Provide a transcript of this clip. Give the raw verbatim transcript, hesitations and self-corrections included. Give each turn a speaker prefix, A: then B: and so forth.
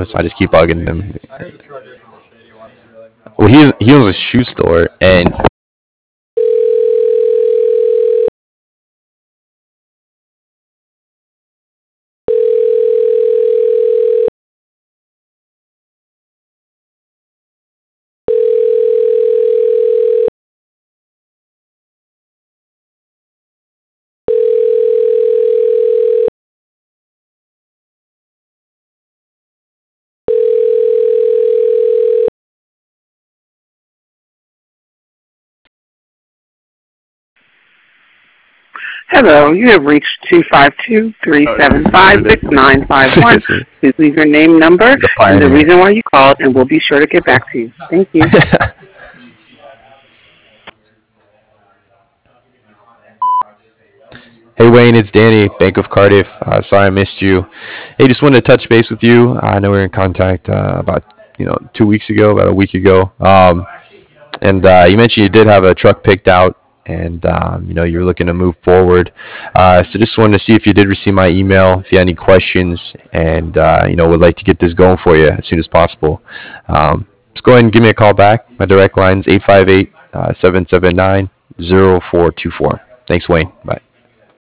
A: so I just keep bugging him. Well, he he owns a shoe store, and
B: Hello, you have reached two five two, three seven five, six nine five one. Please leave your name, number,
A: the
B: and the
A: pioneer.
B: reason why you called, and we'll be sure to get back to you. Thank you.
A: Hey Wayne, it's Danny, Bank of Cardiff. Uh, sorry I missed you. Hey, just wanted to touch base with you. I know we were in contact uh, about you know two weeks ago, about a week ago. Um, and uh, you mentioned you did have a truck picked out, and um, you know you're looking to move forward. Uh, so just wanted to see if you did receive my email, if you had any questions, and uh, you know would like to get this going for you as soon as possible. Um, just go ahead and give me a call back. My direct line is eight five eight, seven seven nine, zero four two four. Thanks, Wayne. Bye.